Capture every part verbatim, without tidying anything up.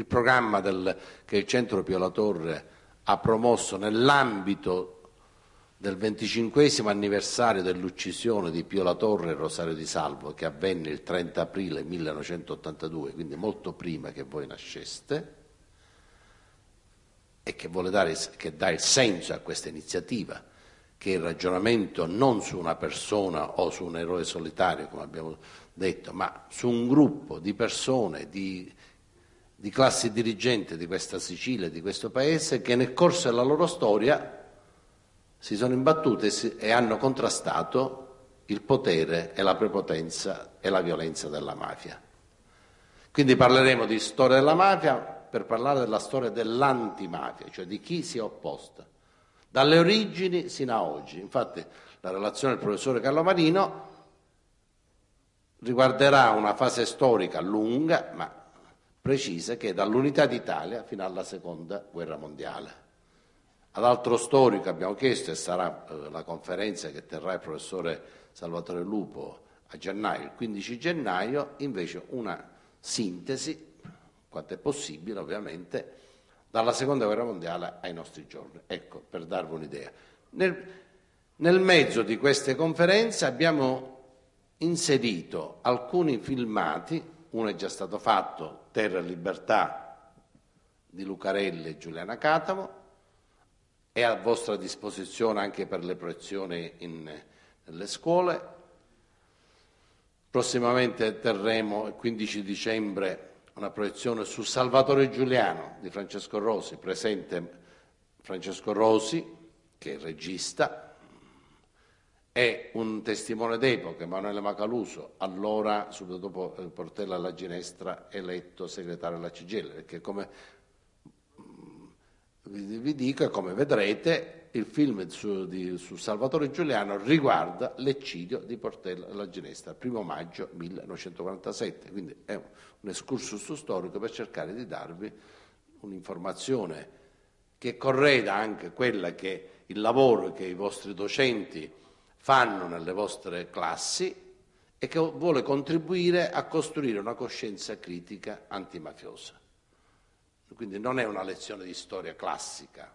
il programma del, che il Centro Pio La Torre ha promosso nell'ambito del venticinquesimo anniversario dell'uccisione di Pio La Torre e Rosario Di Salvo, che avvenne il trenta aprile millenovecentottantadue, quindi molto prima che voi nasceste, e che vuole dare, che dà il senso a questa iniziativa, che è il ragionamento non su una persona o su un eroe solitario, come abbiamo detto, ma su un gruppo di persone, di, di classi dirigenti di questa Sicilia, di questo Paese, che nel corso della loro storia si sono imbattute e, si, e hanno contrastato il potere e la prepotenza e la violenza della mafia. Quindi parleremo di storia della mafia per parlare della storia dell'antimafia, cioè di chi si è opposta, dalle origini sino a oggi. Infatti la relazione del professore Carlo Marino riguarderà una fase storica lunga, ma precisa, che è dall'unità d'Italia fino alla seconda guerra mondiale. Ad altro storico abbiamo chiesto, e sarà eh, la conferenza che terrà il professore Salvatore Lupo a gennaio, il quindici gennaio, invece una sintesi, quanto è possibile ovviamente, dalla seconda guerra mondiale ai nostri giorni. Ecco, per darvi un'idea. Nel, nel mezzo di queste conferenze abbiamo inserito alcuni filmati, uno è già stato fatto, Terra e Libertà di Lucarelli e Giuliana Catamo, è a vostra disposizione anche per le proiezioni in, nelle scuole. Prossimamente terremo il quindici dicembre una proiezione su Salvatore Giuliano di Francesco Rosi, presente Francesco Rosi, che è il regista, è un testimone d'epoca, Emanuele Macaluso, allora, subito dopo Portella alla Ginestra, eletto segretario della C G I L, perché come vi dico, e come vedrete, il film su, di, su Salvatore Giuliano riguarda l'eccidio di Portella alla Ginestra, primo maggio millenovecentoquarantasette, quindi è un, un excursus storico per cercare di darvi un'informazione che correda anche quella che il lavoro che i vostri docenti fanno nelle vostre classi e che vuole contribuire a costruire una coscienza critica antimafiosa. Quindi non è una lezione di storia classica,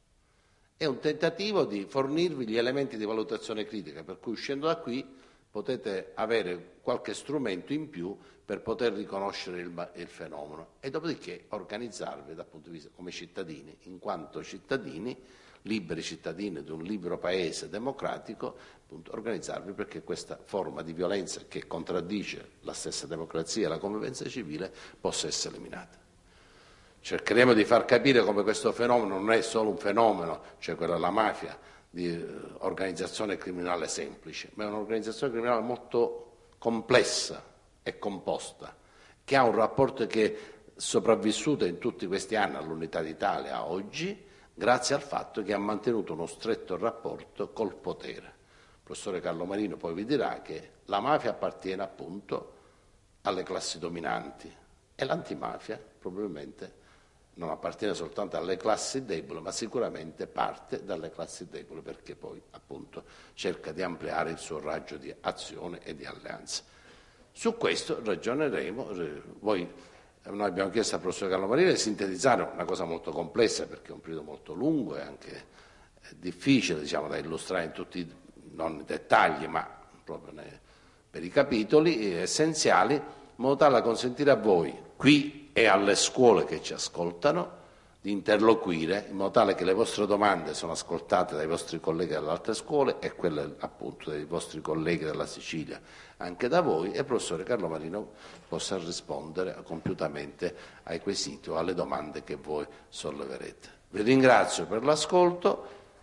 è un tentativo di fornirvi gli elementi di valutazione critica, per cui uscendo da qui potete avere qualche strumento in più per poter riconoscere il, il fenomeno e dopodiché organizzarvi dal punto di vista come cittadini, in quanto cittadini, liberi cittadini di un libero paese democratico, appunto, organizzarvi perché questa forma di violenza che contraddice la stessa democrazia e la convivenza civile possa essere eliminata. Cercheremo di far capire come questo fenomeno non è solo un fenomeno, cioè quello della mafia, di eh, organizzazione criminale semplice, ma è un'organizzazione criminale molto complessa e composta, che ha un rapporto che è sopravvissuto in tutti questi anni all'Unità d'Italia a oggi, grazie al fatto che ha mantenuto uno stretto rapporto col potere. Il professore Carlo Marino poi vi dirà che la mafia appartiene appunto alle classi dominanti e l'antimafia probabilmente non appartiene soltanto alle classi deboli, ma sicuramente parte dalle classi deboli, perché poi appunto cerca di ampliare il suo raggio di azione e di alleanza. Su questo ragioneremo. Voi, noi abbiamo chiesto al professor Carlo Marino di sintetizzare una cosa molto complessa, perché è un periodo molto lungo e anche difficile, diciamo, da illustrare in tutti, non i dettagli, ma proprio nei, per i capitoli essenziali, in modo tale da consentire a voi, qui e alle scuole che ci ascoltano, di interloquire in modo tale che le vostre domande sono ascoltate dai vostri colleghi delle altre scuole e quelle appunto dei vostri colleghi della Sicilia anche da voi, e il professore Carlo Marino possa rispondere compiutamente ai quesiti o alle domande che voi solleverete. Vi ringrazio per l'ascolto,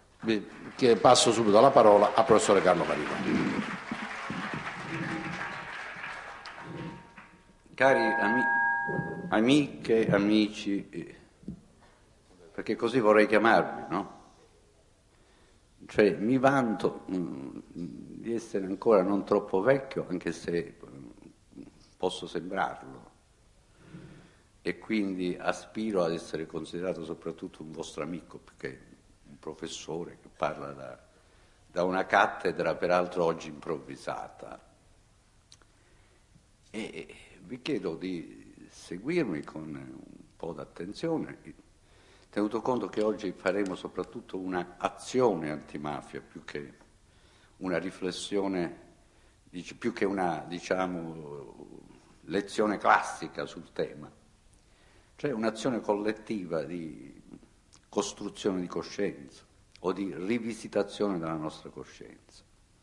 che passo subito la parola al professore Carlo Marino. Cari ami- amiche, amici, perché così vorrei chiamarvi, no? Cioè, mi vanto mh, di essere ancora non troppo vecchio, anche se mh, posso sembrarlo, e quindi aspiro ad essere considerato soprattutto un vostro amico, perché un professore che parla da, da una cattedra, peraltro oggi improvvisata. E vi chiedo di seguirmi con po' d'attenzione, tenuto conto che oggi faremo soprattutto un'azione antimafia più che una riflessione, più che una, diciamo, lezione classica sul tema, cioè un'azione collettiva di costruzione di coscienza o di rivisitazione della nostra coscienza.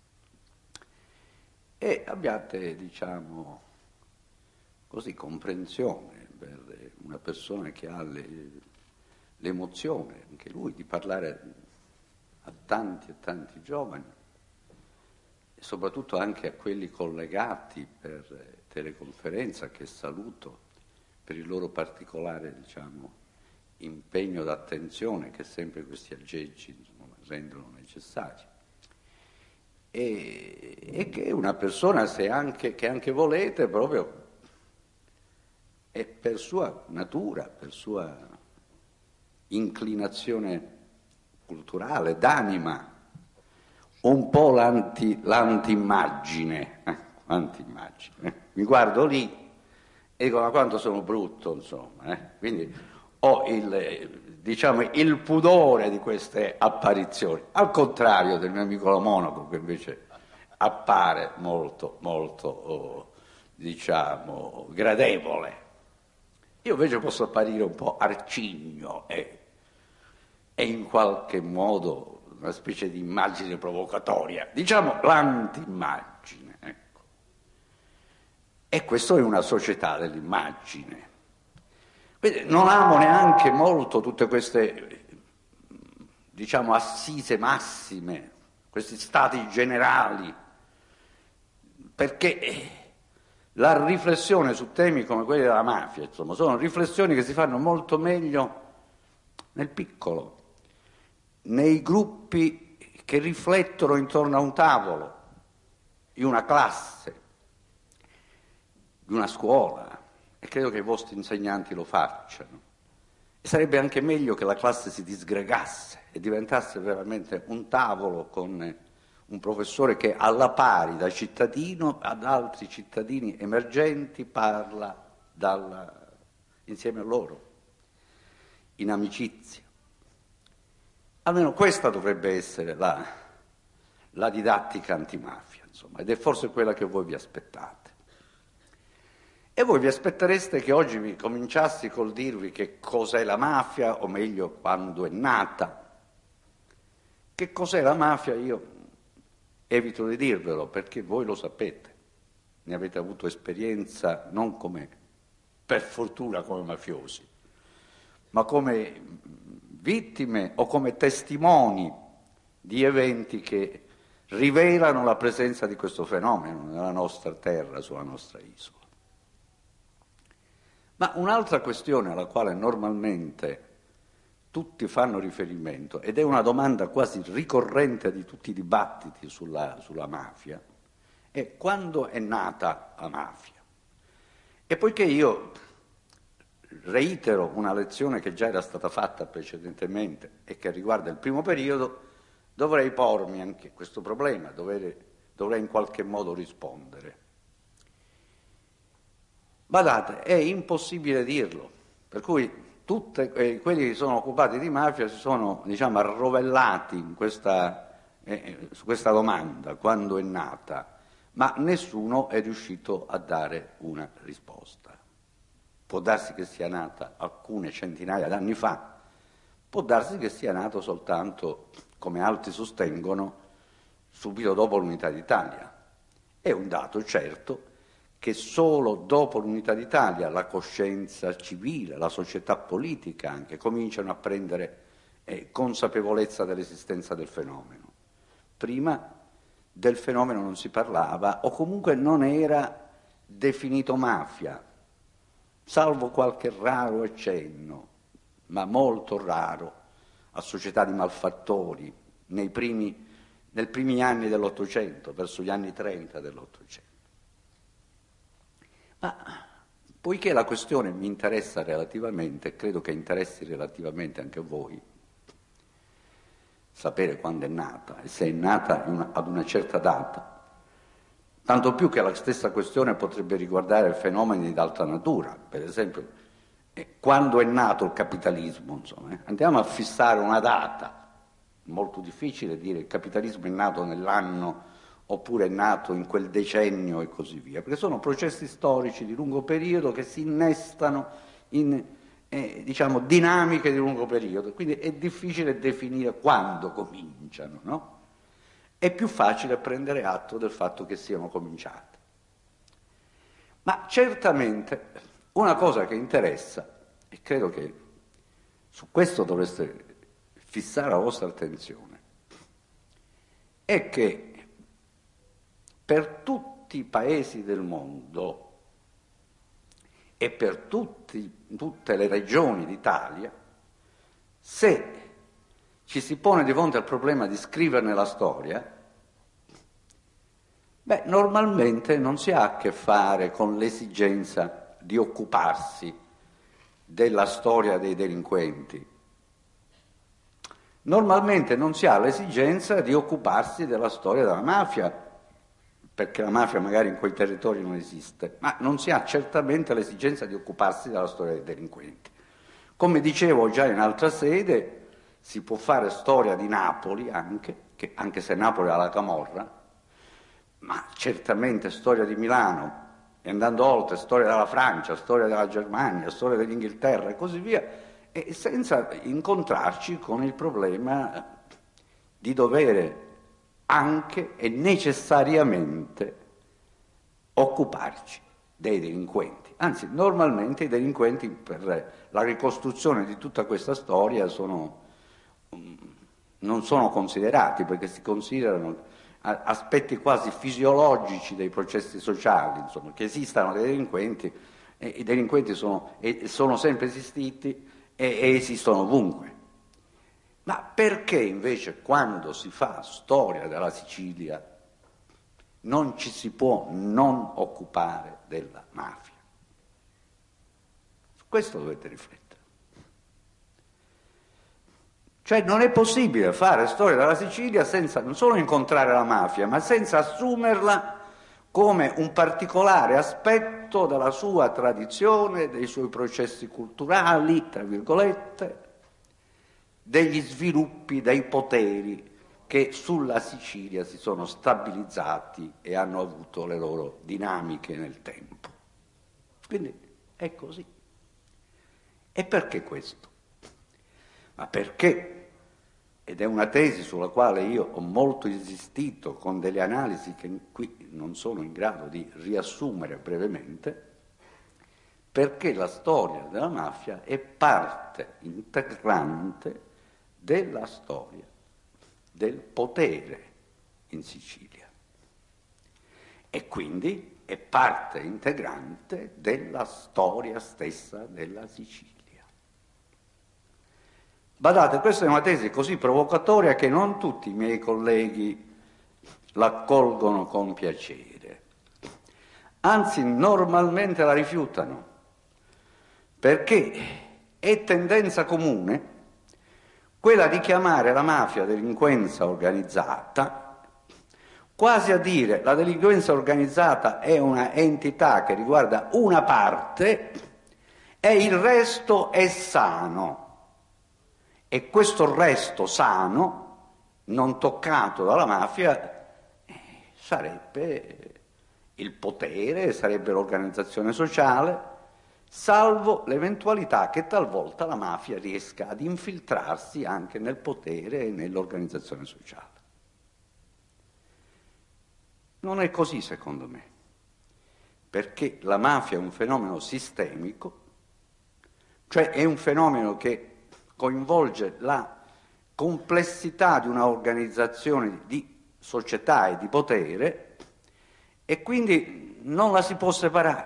E abbiate, diciamo, così, comprensione per una persona che ha le, l'emozione, anche lui, di parlare a tanti e tanti giovani, e soprattutto anche a quelli collegati per teleconferenza, che saluto per il loro particolare, diciamo, impegno d'attenzione che sempre questi aggeggi, insomma, rendono necessari. E, e che una persona, se anche, che anche volete, proprio è per sua natura, per sua inclinazione culturale, d'anima, un po' l'anti, l'anti-immagine, eh, l'anti-immagine. Mi guardo lì e dico, ma quanto sono brutto, insomma, eh? Quindi ho il, diciamo, il pudore di queste apparizioni, al contrario del mio amico la Monaco, che invece appare molto, molto, oh, diciamo, gradevole. Io invece posso apparire un po' arcigno e, e in qualche modo una specie di immagine provocatoria, diciamo l'anti-immagine, ecco. E questo è una società dell'immagine. Quindi non amo neanche molto tutte queste, diciamo, assise massime, questi stati generali, perché la riflessione su temi come quelli della mafia, insomma, sono riflessioni che si fanno molto meglio nel piccolo, nei gruppi che riflettono intorno a un tavolo, in una classe, di una scuola, e credo che i vostri insegnanti lo facciano. E sarebbe anche meglio che la classe si disgregasse e diventasse veramente un tavolo con un professore che alla pari da cittadino ad altri cittadini emergenti parla dalla, insieme a loro, in amicizia. Almeno questa dovrebbe essere la, la didattica antimafia, insomma, ed è forse quella che voi vi aspettate. E voi vi aspettereste che oggi vi cominciassi col dirvi che cos'è la mafia, o meglio, quando è nata. Che cos'è la mafia io evito di dirvelo, perché voi lo sapete, ne avete avuto esperienza non come, per fortuna, come mafiosi, ma come vittime o come testimoni di eventi che rivelano la presenza di questo fenomeno nella nostra terra, sulla nostra isola. Ma un'altra questione alla quale normalmente tutti fanno riferimento, ed è una domanda quasi ricorrente di tutti i dibattiti sulla, sulla mafia, è quando è nata la mafia. E poiché io reitero una lezione che già era stata fatta precedentemente e che riguarda il primo periodo, dovrei pormi anche questo problema, dovrei, dovrei in qualche modo rispondere. Badate, è impossibile dirlo, per cui tutti eh, quelli che sono occupati di mafia si sono, diciamo, arrovellati in questa, eh, su questa domanda, quando è nata, ma nessuno è riuscito a dare una risposta. Può darsi che sia nata alcune centinaia d'anni fa, può darsi che sia nato soltanto, come altri sostengono, subito dopo l'Unità d'Italia. È un dato certo che solo dopo l'Unità d'Italia la coscienza civile, la società politica anche, cominciano a prendere eh, consapevolezza dell'esistenza del fenomeno. Prima del fenomeno non si parlava, o comunque non era definito mafia, salvo qualche raro accenno, ma molto raro, a società di malfattori nei primi, nei primi anni dell'Ottocento, verso gli anni trenta dell'Ottocento. Ma poiché la questione mi interessa relativamente, e credo che interessi relativamente anche a voi, sapere quando è nata e se è nata una, ad una certa data, tanto più che la stessa questione potrebbe riguardare fenomeni di altra natura, per esempio E quando è nato il capitalismo, insomma, eh? Andiamo a fissare una data. Molto difficile dire il capitalismo è nato nell'anno oppure è nato in quel decennio e così via, perché sono processi storici di lungo periodo che si innestano in eh, diciamo, dinamiche di lungo periodo, quindi è difficile definire quando cominciano, no? È più facile prendere atto del fatto che siano cominciate. Ma certamente una cosa che interessa, e credo che su questo dovreste fissare la vostra attenzione, è che per tutti i paesi del mondo e per tutti, tutte le regioni d'Italia, se ci si pone di fronte al problema di scriverne la storia, beh, normalmente non si ha a che fare con l'esigenza di occuparsi della storia dei delinquenti. Normalmente non si ha l'esigenza di occuparsi della storia della mafia, perché la mafia magari in quei territori non esiste, ma non si ha certamente l'esigenza di occuparsi della storia dei delinquenti. Come dicevo già in altra sede, si può fare storia di Napoli anche, che, anche se Napoli ha la camorra, ma certamente storia di Milano, e andando oltre, storia della Francia, storia della Germania, storia dell'Inghilterra e così via, e senza incontrarci con il problema di dover anche e necessariamente occuparci dei delinquenti. Anzi, normalmente i delinquenti per la ricostruzione di tutta questa storia sono, non sono considerati, perché si considerano aspetti quasi fisiologici dei processi sociali, insomma, che esistano dei delinquenti, e i delinquenti sono, e sono sempre esistiti e, e esistono ovunque. Ma perché invece quando si fa storia della Sicilia non ci si può non occupare della mafia? Su questo dovete riflettere. Cioè non è possibile fare storia della Sicilia senza non solo incontrare la mafia, ma senza assumerla come un particolare aspetto della sua tradizione, dei suoi processi culturali, tra virgolette, degli sviluppi dei poteri che sulla Sicilia si sono stabilizzati e hanno avuto le loro dinamiche nel tempo. Quindi è così. E perché questo? Ma perché, ed è una tesi sulla quale io ho molto insistito con delle analisi che qui non sono in grado di riassumere brevemente, perché la storia della mafia è parte integrante della storia del potere in Sicilia e quindi è parte integrante della storia stessa della Sicilia. Badate, questa è una tesi così provocatoria che non tutti i miei colleghi l'accolgono con piacere, anzi normalmente la rifiutano, perché è tendenza comune quella di chiamare la mafia delinquenza organizzata, quasi a dire la delinquenza organizzata è una entità che riguarda una parte e il resto è sano. E questo resto sano, non toccato dalla mafia, eh, sarebbe il potere, sarebbe l'organizzazione sociale, salvo l'eventualità che talvolta la mafia riesca ad infiltrarsi anche nel potere e nell'organizzazione sociale. Non è così, secondo me, perché la mafia è un fenomeno sistemico, cioè è un fenomeno che coinvolge la complessità di una organizzazione di società e di potere e quindi non la si può separare.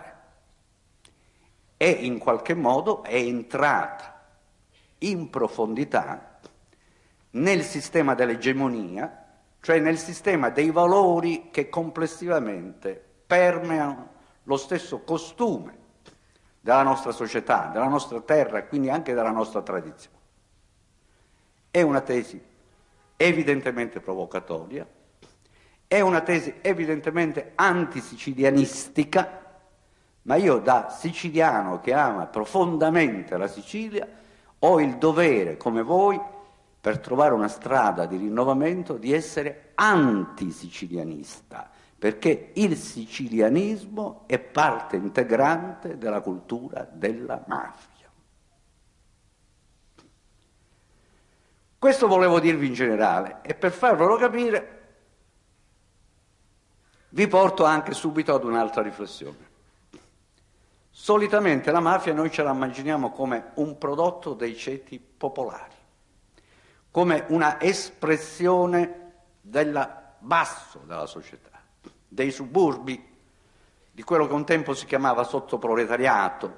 E in qualche modo è entrata in profondità nel sistema dell'egemonia, cioè nel sistema dei valori che complessivamente permeano lo stesso costume della nostra società, della nostra terra e quindi anche della nostra tradizione. È una tesi evidentemente provocatoria, è una tesi evidentemente antisicilianistica, ma io da siciliano che ama profondamente la Sicilia ho il dovere, come voi, per trovare una strada di rinnovamento, di essere antisicilianista, perché il sicilianismo è parte integrante della cultura della mafia. Questo volevo dirvi in generale, e per farvelo capire vi porto anche subito ad un'altra riflessione. Solitamente la mafia noi ce la immaginiamo come un prodotto dei ceti popolari, come una espressione del basso della società, dei suburbi, di quello che un tempo si chiamava sottoproletariato,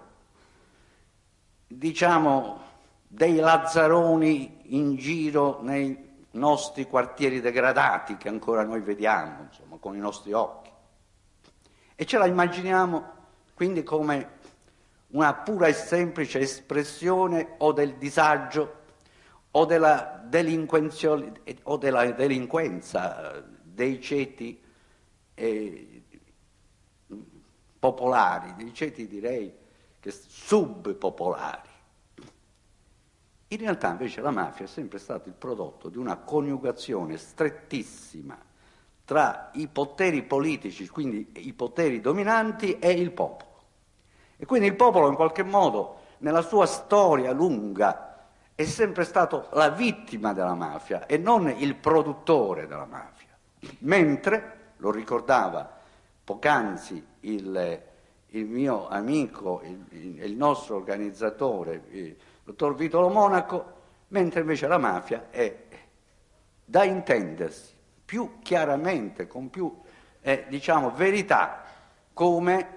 diciamo dei lazzaroni in giro nei nostri quartieri degradati che ancora noi vediamo, insomma, con i nostri occhi. E ce la immaginiamo quindi come una pura e semplice espressione o del disagio o della, o della delinquenza dei ceti eh, popolari, dei ceti direi che subpopolari. In realtà invece la mafia è sempre stato il prodotto di una coniugazione strettissima tra i poteri politici, quindi i poteri dominanti, e il popolo. E quindi il popolo in qualche modo, nella sua storia lunga, è sempre stato la vittima della mafia e non il produttore della mafia. Mentre, lo ricordava poc'anzi il, il mio amico, il, il nostro organizzatore, il dottor Vitolo Monaco, mentre invece la mafia è da intendersi più chiaramente, con più eh, diciamo verità, come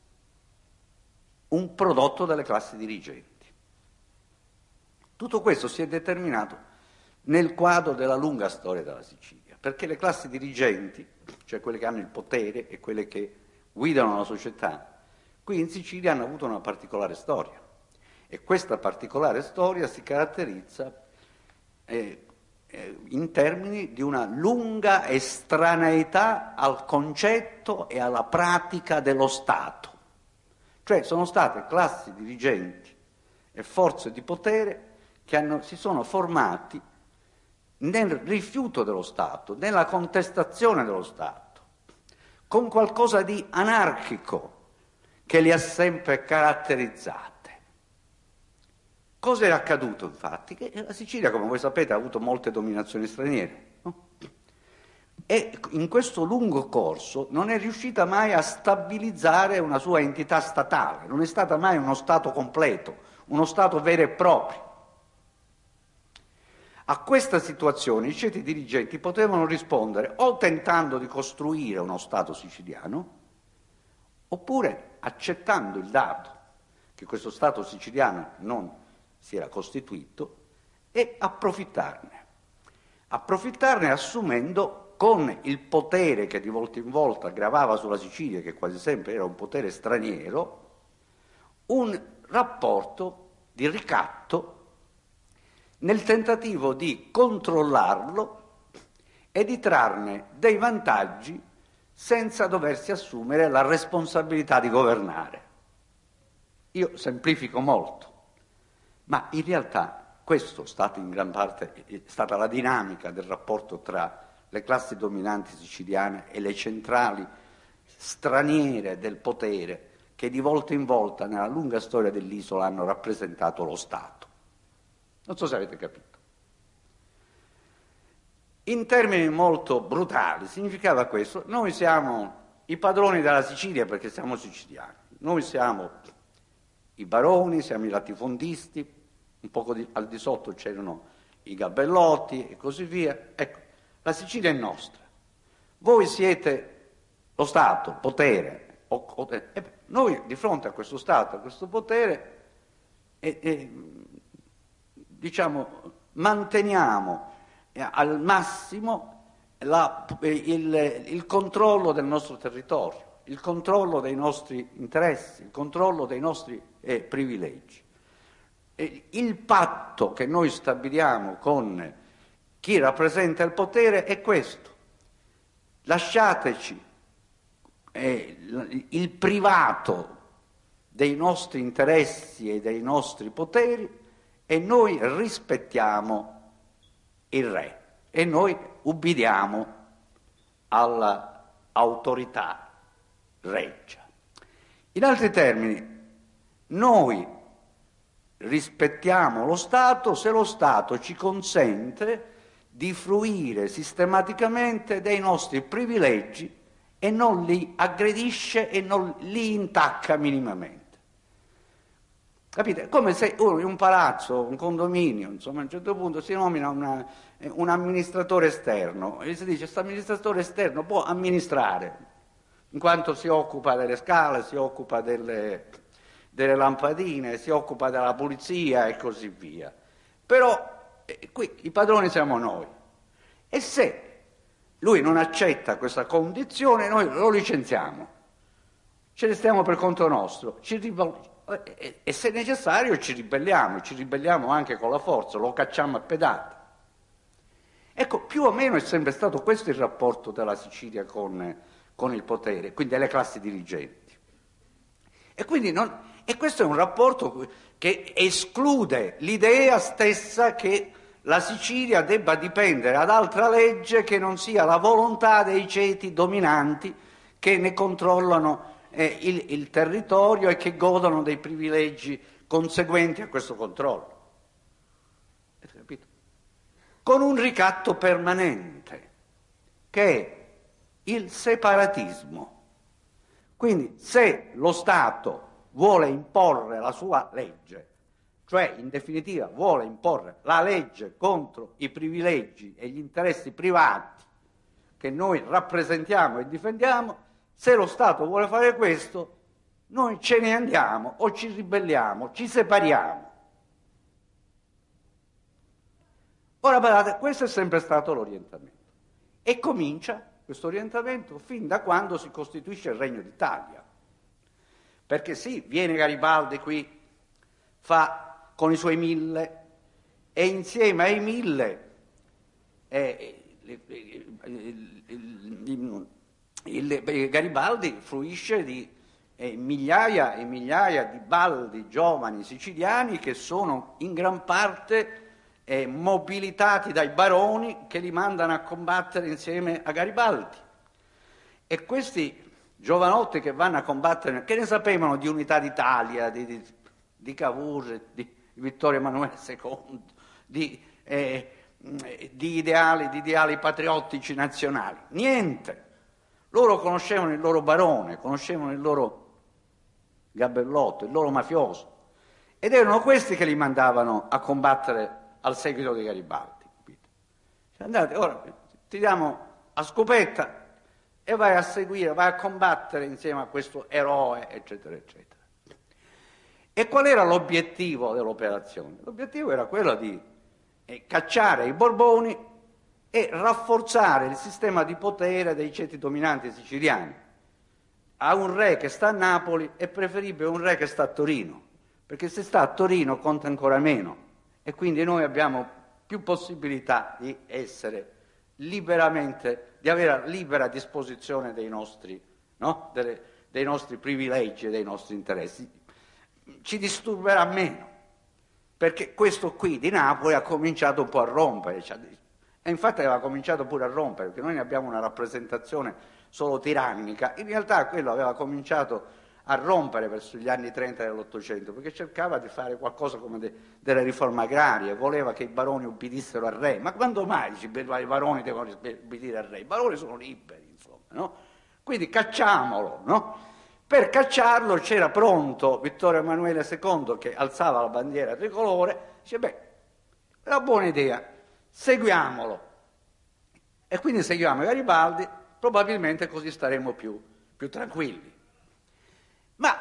un prodotto delle classi dirigenti. Tutto questo si è determinato nel quadro della lunga storia della Sicilia, perché le classi dirigenti, cioè quelle che hanno il potere e quelle che guidano la società, qui in Sicilia hanno avuto una particolare storia, e questa particolare storia si caratterizza eh, eh, in termini di una lunga estraneità al concetto e alla pratica dello Stato. Cioè sono state classi dirigenti e forze di potere che hanno, si sono formati nel rifiuto dello Stato, nella contestazione dello Stato, con qualcosa di anarchico che li ha sempre caratterizzate. Cosa è accaduto infatti? Che la Sicilia, come voi sapete, ha avuto molte dominazioni straniere, no? E in questo lungo corso non è riuscita mai a stabilizzare una sua entità statale, non è stata mai uno Stato completo, uno Stato vero e proprio. A questa situazione i ceti dirigenti potevano rispondere o tentando di costruire uno Stato siciliano, oppure accettando il dato che questo Stato siciliano non si era costituito e approfittarne. Approfittarne assumendo con il potere che di volta in volta gravava sulla Sicilia, che quasi sempre era un potere straniero, un rapporto di ricatto nel tentativo di controllarlo e di trarne dei vantaggi senza doversi assumere la responsabilità di governare. Io semplifico molto, ma in realtà questo è stato in gran parte è stata la dinamica del rapporto tra le classi dominanti siciliane e le centrali straniere del potere che di volta in volta nella lunga storia dell'isola hanno rappresentato lo Stato. Non so se avete capito. In termini molto brutali significava questo: noi siamo i padroni della Sicilia perché siamo siciliani, noi siamo i baroni, siamo i latifondisti, un poco di, al di sotto c'erano i gabellotti e così via. Ecco, la Sicilia è nostra, voi siete lo Stato, potere, o, o, eh, noi di fronte a questo Stato, a questo potere, eh, eh, diciamo, manteniamo eh, al massimo la, eh, il, il controllo del nostro territorio, il controllo dei nostri interessi, il controllo dei nostri eh, privilegi. Eh, il patto che noi stabiliamo con chi rappresenta il potere è questo: lasciateci eh, il privato dei nostri interessi e dei nostri poteri e noi rispettiamo il re e noi ubbidiamo all'autorità reggia. In altri termini, noi rispettiamo lo Stato se lo Stato ci consente di fruire sistematicamente dei nostri privilegi e non li aggredisce e non li intacca minimamente. Capite? Come se uno in un palazzo, un condominio, insomma, a un certo punto si nomina una, un amministratore esterno e si dice questo amministratore esterno può amministrare, in quanto si occupa delle scale, si occupa delle, delle lampadine, si occupa della pulizia e così via. Però eh, qui i padroni siamo noi. E se lui non accetta questa condizione, noi lo licenziamo, ce ne stiamo per conto nostro, ci ribelliamo. E, e se necessario ci ribelliamo, ci ribelliamo anche con la forza, lo cacciamo a pedate. Ecco, più o meno è sempre stato questo il rapporto della Sicilia con, con il potere, quindi delle classi dirigenti. E, quindi non, e questo è un rapporto che esclude l'idea stessa che la Sicilia debba dipendere ad altra legge che non sia la volontà dei ceti dominanti che ne controllano Eh, il, il territorio e che godono dei privilegi conseguenti a questo controllo. Avete capito? Con un ricatto permanente, che è il separatismo. Quindi se lo Stato vuole imporre la sua legge, cioè in definitiva vuole imporre la legge contro i privilegi e gli interessi privati che noi rappresentiamo e difendiamo, se lo Stato vuole fare questo, noi ce ne andiamo o ci ribelliamo, ci separiamo. Ora guardate, questo è sempre stato l'orientamento. E comincia questo orientamento fin da quando si costituisce il Regno d'Italia. Perché sì, viene Garibaldi qui, fa con i suoi mille, e insieme ai mille eh, il, il, il, il, Il, Garibaldi fruisce di eh, migliaia e migliaia di baldi giovani siciliani che sono in gran parte eh, mobilitati dai baroni che li mandano a combattere insieme a Garibaldi. E questi giovanotti che vanno a combattere, che ne sapevano di Unità d'Italia, di, di, di Cavour, di Vittorio Emanuele secondo, di, eh, di, ideali, di ideali patriottici nazionali? Niente. Loro conoscevano il loro barone, conoscevano il loro gabellotto, il loro mafioso, ed erano questi che li mandavano a combattere al seguito di Garibaldi. Cioè, andate, ora ti diamo a scopetta e vai a seguire, vai a combattere insieme a questo eroe, eccetera, eccetera. E qual era l'obiettivo dell'operazione? L'obiettivo era quello di eh, cacciare i Borboni e rafforzare il sistema di potere dei ceti dominanti siciliani. A un re che sta a Napoli è preferibile un re che sta a Torino, perché se sta a Torino conta ancora meno e quindi noi abbiamo più possibilità di essere liberamente, di avere libera disposizione dei nostri, no? Dele, dei nostri privilegi e dei nostri interessi. Ci disturberà meno, perché questo qui di Napoli ha cominciato un po' a rompere, cioè, e infatti aveva cominciato pure a rompere, perché noi ne abbiamo una rappresentazione solo tirannica. In realtà quello aveva cominciato a rompere verso gli anni trenta dell'Ottocento, perché cercava di fare qualcosa come de, delle riforme agrarie, voleva che i baroni ubbidissero al re. Ma quando mai i baroni devono ubbidire al re? I baroni sono liberi, insomma, no? Quindi cacciamolo, no? Per cacciarlo c'era pronto Vittorio Emanuele secondo, che alzava la bandiera tricolore, dice, beh, è una buona idea, seguiamolo. E quindi seguiamo Garibaldi, probabilmente così staremo più, più tranquilli. Ma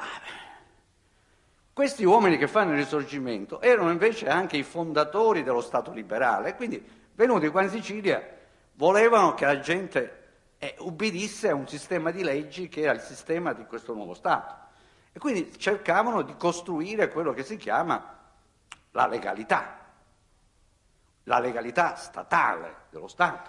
questi uomini che fanno il Risorgimento erano invece anche i fondatori dello Stato liberale, e quindi venuti qua in Sicilia volevano che la gente eh, ubbidisse a un sistema di leggi che era il sistema di questo nuovo Stato. E quindi cercavano di costruire quello che si chiama la legalità, la legalità statale dello Stato.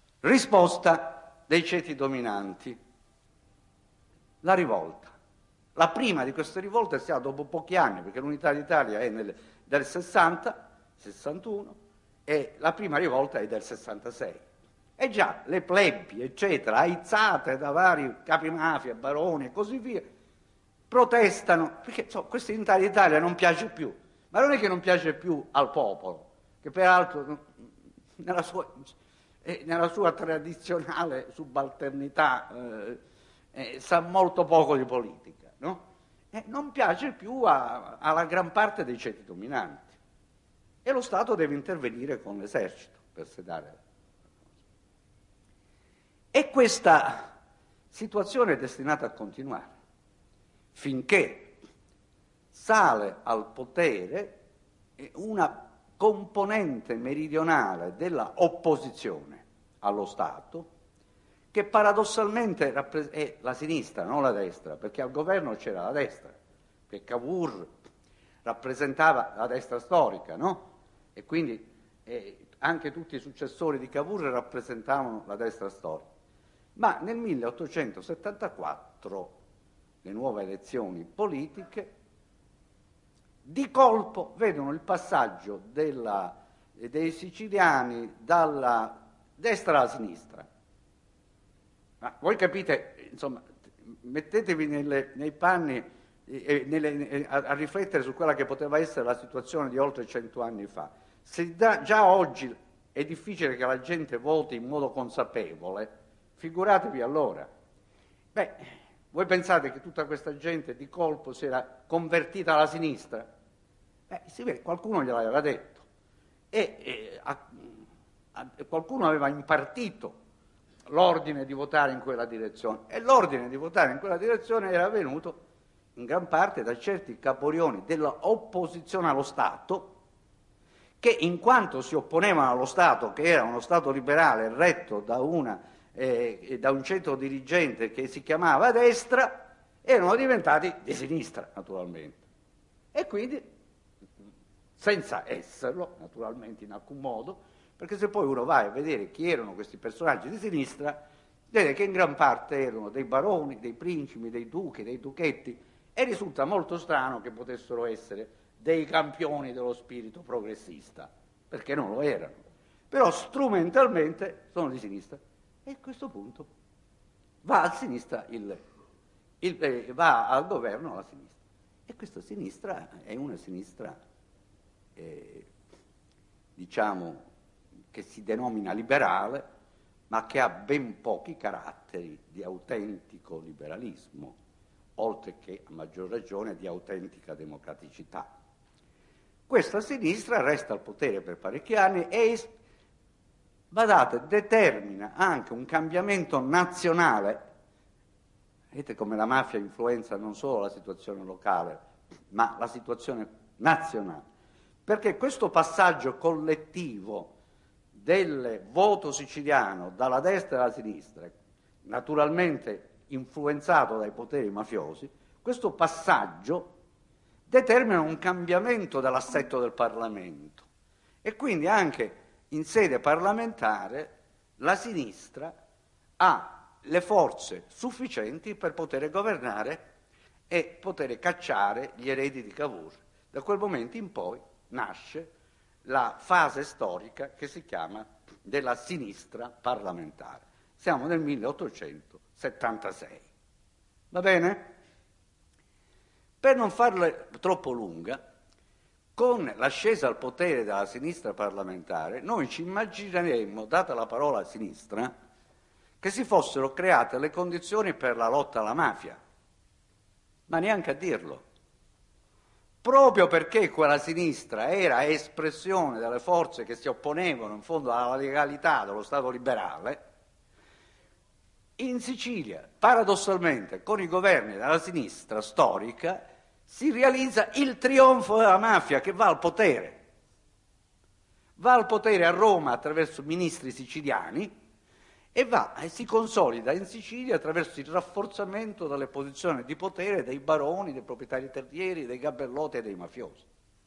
Risposta dei ceti dominanti: la rivolta. La prima di queste rivolte è stata dopo pochi anni, perché l'Unità d'Italia è nel, del sessanta, sessantuno, e la prima rivolta è del sessantasei. E già le plebbi, eccetera, aizzate da vari capimafia, baroni e così via, protestano, perché insomma, questa Unità d'Italia non piace più, ma non è che non piace più al popolo, che peraltro nella sua, eh, nella sua tradizionale subalternità eh, eh, sa molto poco di politica, no? E non piace più a, alla gran parte dei ceti dominanti. E lo Stato deve intervenire con l'esercito per sedare. E questa situazione è destinata a continuare finché sale al potere una componente meridionale della opposizione allo Stato, che paradossalmente è la sinistra, non la destra, perché al governo c'era la destra, perché Cavour rappresentava la destra storica, no? E quindi eh, anche tutti i successori di Cavour rappresentavano la destra storica. Ma nel milleottocentosettantaquattro, le nuove elezioni politiche, di colpo vedono il passaggio della, dei siciliani dalla destra alla sinistra. Ma voi capite, insomma, mettetevi nelle, nei panni eh, nelle, a, a riflettere su quella che poteva essere la situazione di oltre cento anni fa. Se da, già oggi è difficile che la gente voti in modo consapevole, figuratevi allora. Beh, voi pensate che tutta questa gente di colpo si era convertita alla sinistra? Beh, si vede, qualcuno gliel'aveva detto e, e a, a, qualcuno aveva impartito l'ordine di votare in quella direzione, e l'ordine di votare in quella direzione era venuto in gran parte da certi caporioni dell'opposizione allo Stato, che in quanto si opponevano allo Stato, che era uno Stato liberale retto da, una, eh, da un centro dirigente che si chiamava destra, erano diventati di sinistra, naturalmente. E quindi, senza esserlo, naturalmente in alcun modo, perché se poi uno va a vedere chi erano questi personaggi di sinistra, vede che in gran parte erano dei baroni, dei principi, dei duchi, dei duchetti, e risulta molto strano che potessero essere dei campioni dello spirito progressista, perché non lo erano. Però strumentalmente sono di sinistra. E a questo punto va a sinistra il, il, eh, va al governo la sinistra. E questa sinistra è una sinistra, eh, diciamo, che si denomina liberale, ma che ha ben pochi caratteri di autentico liberalismo, oltre che, a maggior ragione, di autentica democraticità. Questa sinistra resta al potere per parecchi anni e, badate, determina anche un cambiamento nazionale. Vedete come la mafia influenza non solo la situazione locale, ma la situazione nazionale. Perché questo passaggio collettivo del voto siciliano dalla destra alla sinistra, naturalmente influenzato dai poteri mafiosi, questo passaggio determina un cambiamento dell'assetto del Parlamento e quindi anche in sede parlamentare la sinistra ha le forze sufficienti per poter governare e poter cacciare gli eredi di Cavour. Da quel momento in poi nasce la fase storica che si chiama della sinistra parlamentare. Siamo nel milleottocentosettantasei. Va bene? Per non farla troppo lunga, con l'ascesa al potere della sinistra parlamentare, noi ci immagineremmo, data la parola sinistra, che si fossero create le condizioni per la lotta alla mafia, ma neanche a dirlo. Proprio perché quella sinistra era espressione delle forze che si opponevano in fondo alla legalità dello Stato liberale, in Sicilia, paradossalmente, con i governi della sinistra storica, si realizza il trionfo della mafia che va al potere. Va al potere a Roma attraverso ministri siciliani e va e si consolida in Sicilia attraverso il rafforzamento delle posizioni di potere dei baroni, dei proprietari terrieri, dei gabellotti e dei mafiosi.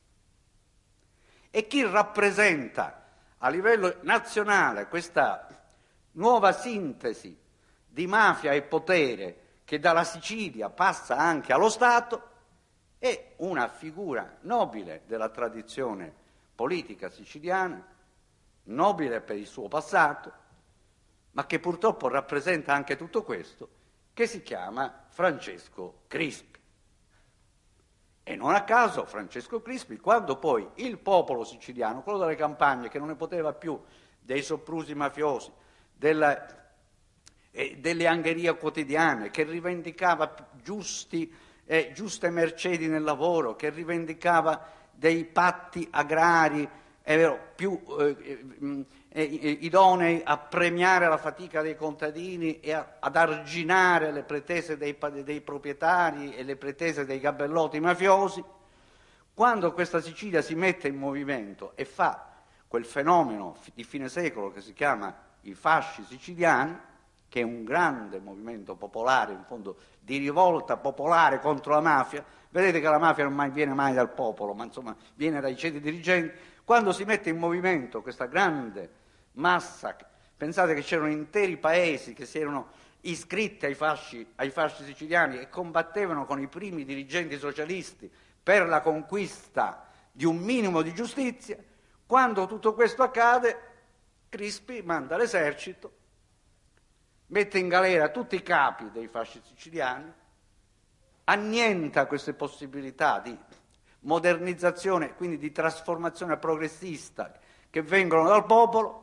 E chi rappresenta a livello nazionale questa nuova sintesi di mafia e potere che dalla Sicilia passa anche allo Stato, è una figura nobile della tradizione politica siciliana, nobile per il suo passato, ma che purtroppo rappresenta anche tutto questo, che si chiama Francesco Crispi. E non a caso Francesco Crispi, quando poi il popolo siciliano, quello delle campagne, che non ne poteva più dei soprusi mafiosi, della, eh, delle angherie quotidiane, che rivendicava giusti, eh, giuste mercedi nel lavoro, che rivendicava dei patti agrari eh, più eh, eh, idonei a premiare la fatica dei contadini e a, ad arginare le pretese dei, dei proprietari e le pretese dei gabellotti mafiosi, quando questa Sicilia si mette in movimento e fa quel fenomeno di fine secolo che si chiama i fasci siciliani, che è un grande movimento popolare, in fondo di rivolta popolare contro la mafia. Vedete che la mafia non mai, viene mai dal popolo, ma insomma viene dai ceti dirigenti. Quando si mette in movimento questa grande massa, pensate che c'erano interi paesi che si erano iscritti ai fasci, ai fasci siciliani e combattevano con i primi dirigenti socialisti per la conquista di un minimo di giustizia. Quando tutto questo accade, Crispi manda l'esercito, mette in galera tutti i capi dei fasci siciliani, annienta queste possibilità di modernizzazione, quindi di trasformazione progressista che vengono dal popolo,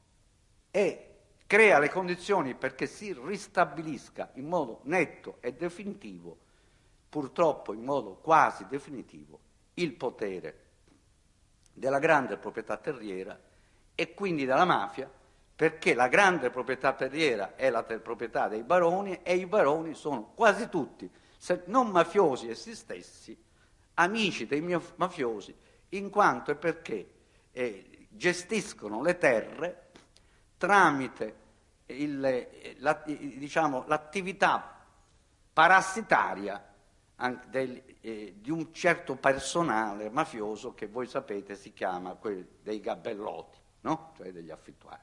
e crea le condizioni perché si ristabilisca in modo netto e definitivo, purtroppo in modo quasi definitivo, il potere della grande proprietà terriera e quindi della mafia, perché la grande proprietà terriera è la ter- proprietà dei baroni e i baroni sono quasi tutti, se non mafiosi essi stessi, amici dei mafiosi, in quanto e perché eh, gestiscono le terre tramite il, la, diciamo, l'attività parassitaria del, eh, di un certo personale mafioso che voi sapete si chiama quel dei gabellotti, no? Cioè degli affittuari.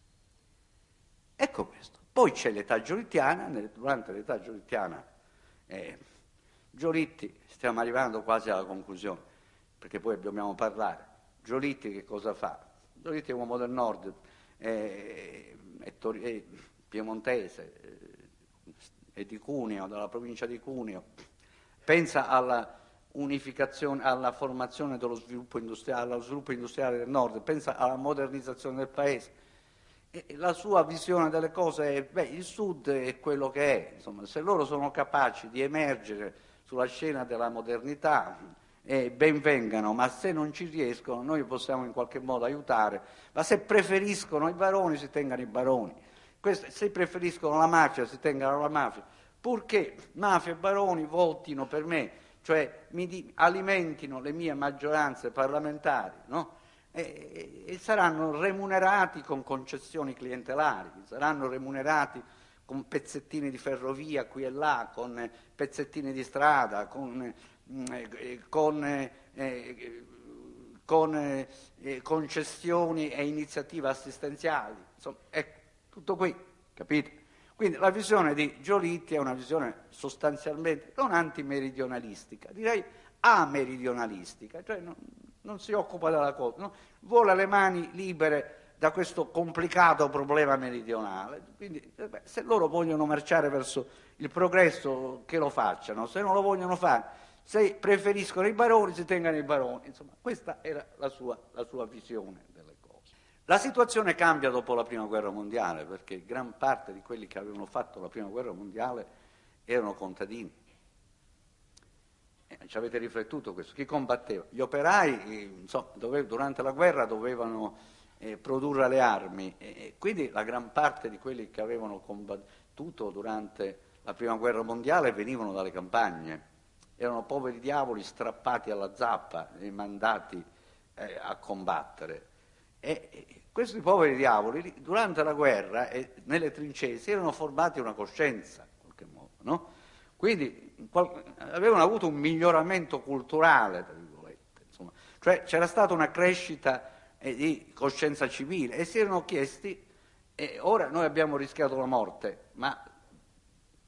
Ecco questo. Poi c'è l'età giolittiana, durante l'età giolittiana eh, Giolitti, stiamo arrivando quasi alla conclusione, perché poi dobbiamo parlare. Giolitti che cosa fa? Giolitti è uomo del nord, è, è, è piemontese, è di Cuneo, dalla provincia di Cuneo, pensa alla unificazione, alla formazione dello sviluppo industriale, allo sviluppo industriale del nord, pensa alla modernizzazione del paese. E la sua visione delle cose è, beh, il sud è quello che è, insomma, se loro sono capaci di emergere sulla scena della modernità, eh, ben vengano, ma se non ci riescono noi possiamo in qualche modo aiutare, ma se preferiscono i baroni si tengano i baroni, Questo, se preferiscono la mafia si tengano la mafia, purché mafia e baroni votino per me, cioè mi di, alimentino le mie maggioranze parlamentari, no? E, e saranno remunerati con concessioni clientelari, saranno remunerati con pezzettini di ferrovia qui e là, con pezzettini di strada, con, eh, con, eh, con eh, concessioni e iniziative assistenziali, insomma, ecco, tutto qui, capite? Quindi la visione di Giolitti è una visione sostanzialmente non antimeridionalistica, direi ameridionalistica, cioè non, non si occupa della cosa, no? Vuole le mani libere da questo complicato problema meridionale. Quindi beh, se loro vogliono marciare verso il progresso, che lo facciano, se non lo vogliono fare, se preferiscono i baroni, si tengano i baroni. Insomma, questa era la sua, la sua visione delle cose. La situazione cambia dopo la Prima Guerra Mondiale, perché gran parte di quelli che avevano fatto la Prima Guerra Mondiale erano contadini. Ci avete riflettuto questo? Chi combatteva? Gli operai, insomma, dove, durante la guerra dovevano eh, produrre le armi, e quindi la gran parte di quelli che avevano combattuto durante la Prima Guerra Mondiale venivano dalle campagne, erano poveri diavoli strappati alla zappa e mandati eh, a combattere. E, e questi poveri diavoli durante la guerra e nelle trincee si erano formati una coscienza, in qualche modo, no? Quindi avevano avuto un miglioramento culturale, tra virgolette, insomma. Cioè c'era stata una crescita eh, di coscienza civile e si erano chiesti, eh, ora noi abbiamo rischiato la morte, ma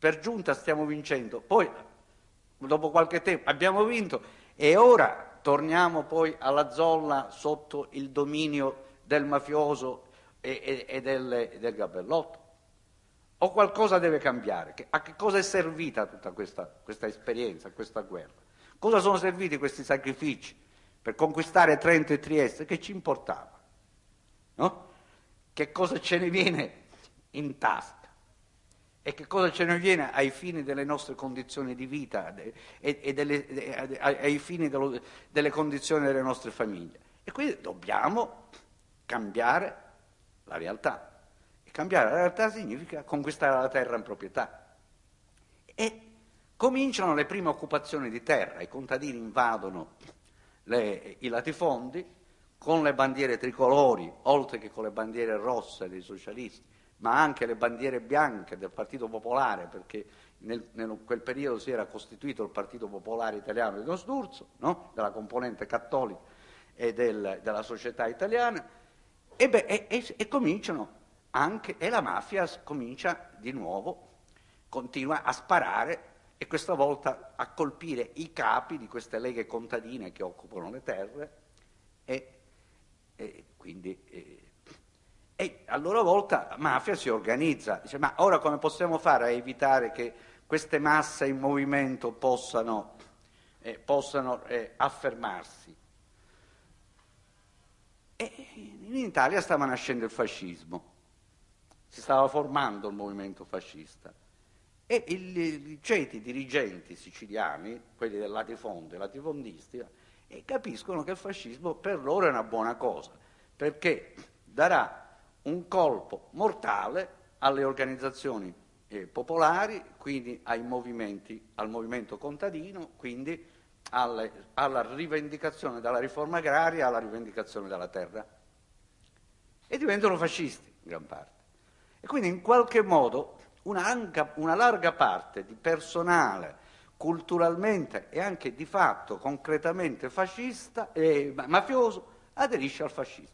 per giunta stiamo vincendo, poi dopo qualche tempo abbiamo vinto e ora torniamo poi alla zolla sotto il dominio del mafioso e, e, e del, del gabellotto. O qualcosa deve cambiare? A che cosa è servita tutta questa, questa esperienza, questa guerra? Cosa sono serviti questi sacrifici per conquistare Trento e Trieste? Che ci importava? No? Che cosa ce ne viene in tasca? E che cosa ce ne viene ai fini delle nostre condizioni di vita e, e delle, e, ai fini dello, delle condizioni delle nostre famiglie? E quindi dobbiamo cambiare la realtà. E cambiare la realtà significa conquistare la terra in proprietà. E cominciano le prime occupazioni di terra, i contadini invadono le, i latifondi con le bandiere tricolori, oltre che con le bandiere rosse dei socialisti, ma anche le bandiere bianche del Partito Popolare, perché nel, nel quel periodo si era costituito il Partito Popolare Italiano di Don Sturzo, no? Della componente cattolica e del, della società italiana, e, beh, e, e, e cominciano anche, e la mafia comincia di nuovo, continua a sparare e questa volta a colpire i capi di queste leghe contadine che occupano le terre e, e quindi... E, E a loro volta la mafia si organizza, dice ma ora come possiamo fare a evitare che queste masse in movimento possano, eh, possano eh, affermarsi? E in Italia stava nascendo il fascismo, si stava formando il movimento fascista e i, i ceti dirigenti siciliani, quelli del latifondo, latifondisti, eh, capiscono che il fascismo per loro è una buona cosa, perché darà un colpo mortale alle organizzazioni eh, popolari, quindi ai movimenti, al movimento contadino, quindi alle, alla rivendicazione della riforma agraria, alla rivendicazione della terra. E diventano fascisti in gran parte. E quindi in qualche modo una, anca, una larga parte di personale culturalmente e anche di fatto concretamente fascista e eh, mafioso aderisce al fascismo.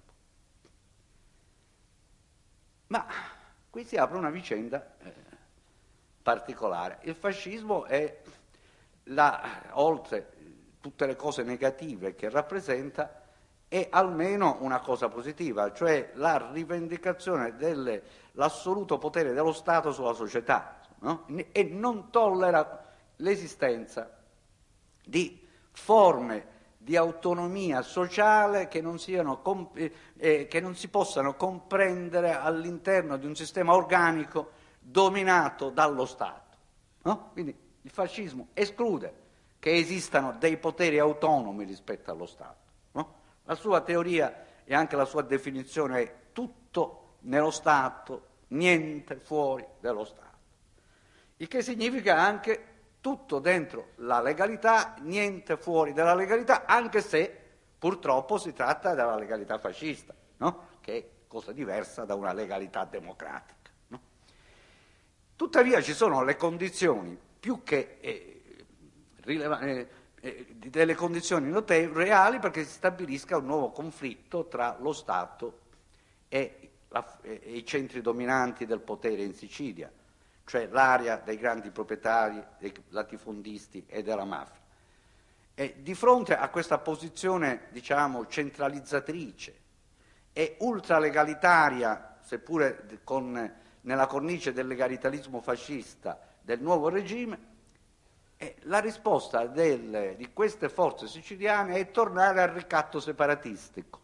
Ma qui si apre una vicenda eh, particolare. Il fascismo è, la, oltre tutte le cose negative che rappresenta, è almeno una cosa positiva, cioè la rivendicazione dell'assoluto potere dello Stato sulla società, no? E non tollera l'esistenza di forme di autonomia sociale che non, siano, eh, che non si possano comprendere all'interno di un sistema organico dominato dallo Stato. No? Quindi il fascismo esclude che esistano dei poteri autonomi rispetto allo Stato. No? La sua teoria e anche la sua definizione è tutto nello Stato, niente fuori dello Stato. Il che significa anche tutto dentro la legalità, niente fuori dalla legalità, anche se purtroppo si tratta della legalità fascista, no? Che è cosa diversa da una legalità democratica. No? Tuttavia ci sono le condizioni, più che eh, rileva- eh, eh, delle condizioni note- reali perché si stabilisca un nuovo conflitto tra lo Stato e, la, e i centri dominanti del potere in Sicilia, cioè l'area dei grandi proprietari, dei latifondisti e della mafia. E di fronte a questa posizione, diciamo, centralizzatrice e ultralegalitaria, seppure con, nella cornice del legalitarismo fascista del nuovo regime, eh, la risposta del, di queste forze siciliane è tornare al ricatto separatistico.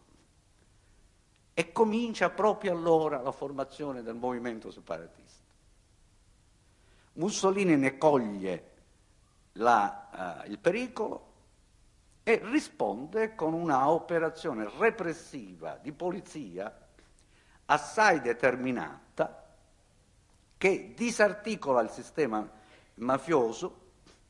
E comincia proprio allora la formazione del movimento separatista. Mussolini ne coglie la, uh, il pericolo e risponde con una operazione repressiva di polizia assai determinata che disarticola il sistema mafioso,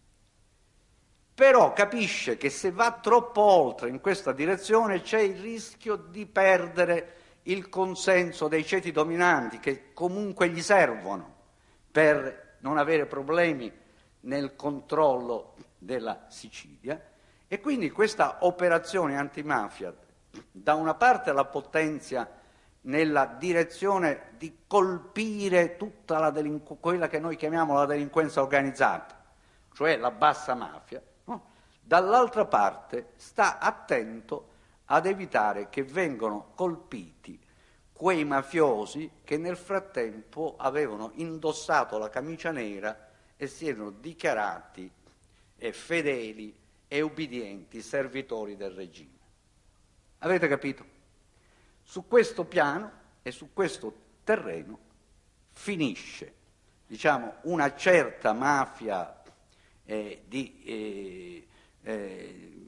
però capisce che se va troppo oltre in questa direzione c'è il rischio di perdere il consenso dei ceti dominanti che comunque gli servono per non avere problemi nel controllo della Sicilia, e quindi questa operazione antimafia da una parte la potenzia nella direzione di colpire tutta la delinqu- quella che noi chiamiamo la delinquenza organizzata, cioè la bassa mafia, no? Dall'altra parte sta attento ad evitare che vengano colpiti quei mafiosi che nel frattempo avevano indossato la camicia nera e si erano dichiarati eh, fedeli e ubbidienti servitori del regime. Avete capito? Su questo piano e su questo terreno finisce, diciamo, una certa mafia eh, di eh, eh,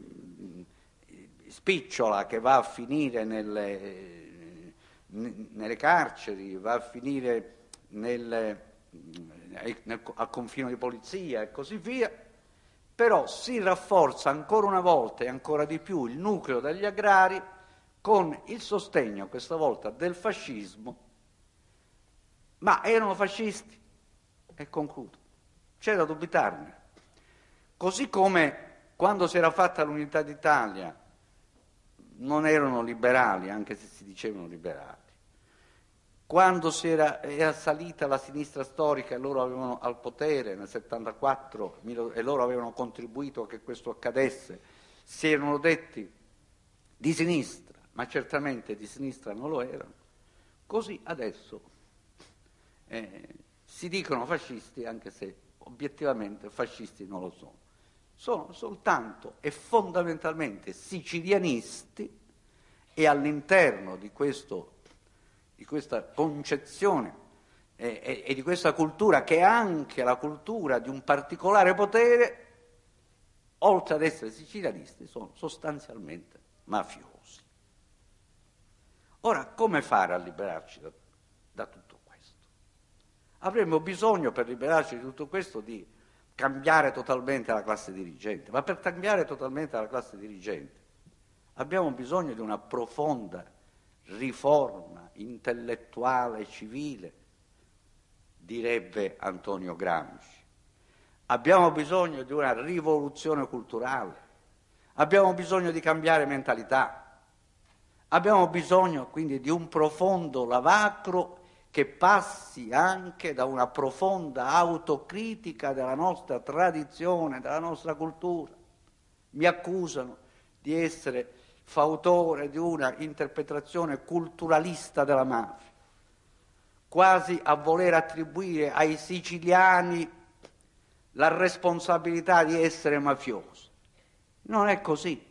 spicciola che va a finire nelle nelle carceri, va a finire nel, nel, al confino di polizia e così via, però si rafforza ancora una volta e ancora di più il nucleo degli agrari con il sostegno questa volta del fascismo, ma erano fascisti, e concludo, c'è da dubitarne. Così come quando si era fatta l'unità d'Italia non erano liberali, anche se si dicevano liberali. Quando si era, era salita la sinistra storica e loro avevano al potere nel settantaquattro e loro avevano contribuito a che questo accadesse, si erano detti di sinistra, ma certamente di sinistra non lo erano. Così adesso eh, si dicono fascisti, anche se obiettivamente fascisti non lo sono. Sono soltanto e fondamentalmente sicilianisti, e all'interno di, questo, di questa concezione e, e, e di questa cultura, che è anche la cultura di un particolare potere, oltre ad essere sicilianisti, sono sostanzialmente mafiosi. Ora, come fare a liberarci da, da tutto questo? Avremmo bisogno, per liberarci di tutto questo, di cambiare totalmente la classe dirigente, ma per cambiare totalmente la classe dirigente abbiamo bisogno di una profonda riforma intellettuale e civile, direbbe Antonio Gramsci. Abbiamo bisogno di una rivoluzione culturale, abbiamo bisogno di cambiare mentalità, abbiamo bisogno quindi di un profondo lavacro che passi anche da una profonda autocritica della nostra tradizione, della nostra cultura. Mi accusano di essere fautore di una interpretazione culturalista della mafia, quasi a voler attribuire ai siciliani la responsabilità di essere mafiosi. Non è così.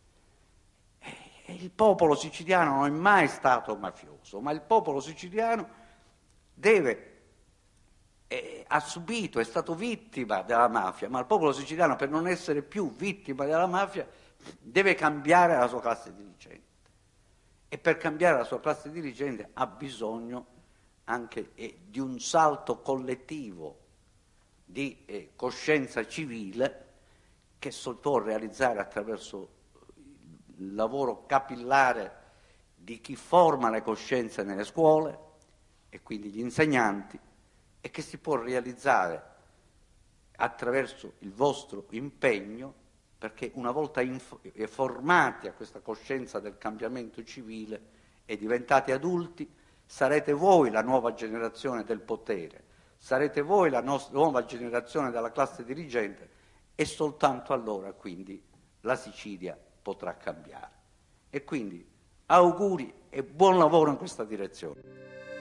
Il popolo siciliano non è mai stato mafioso, ma il popolo siciliano deve, eh, ha subito, è stato vittima della mafia, ma il popolo siciliano, per non essere più vittima della mafia, deve cambiare la sua classe dirigente. E per cambiare la sua classe dirigente ha bisogno anche eh, di un salto collettivo di eh, coscienza civile che si può realizzare attraverso il lavoro capillare di chi forma le coscienze nelle scuole, e quindi gli insegnanti, e che si può realizzare attraverso il vostro impegno, perché una volta inf- formati a questa coscienza del cambiamento civile e diventati adulti, sarete voi la nuova generazione del potere, sarete voi la no- nuova generazione della classe dirigente, e soltanto allora quindi la Sicilia potrà cambiare. E quindi auguri e buon lavoro in questa direzione.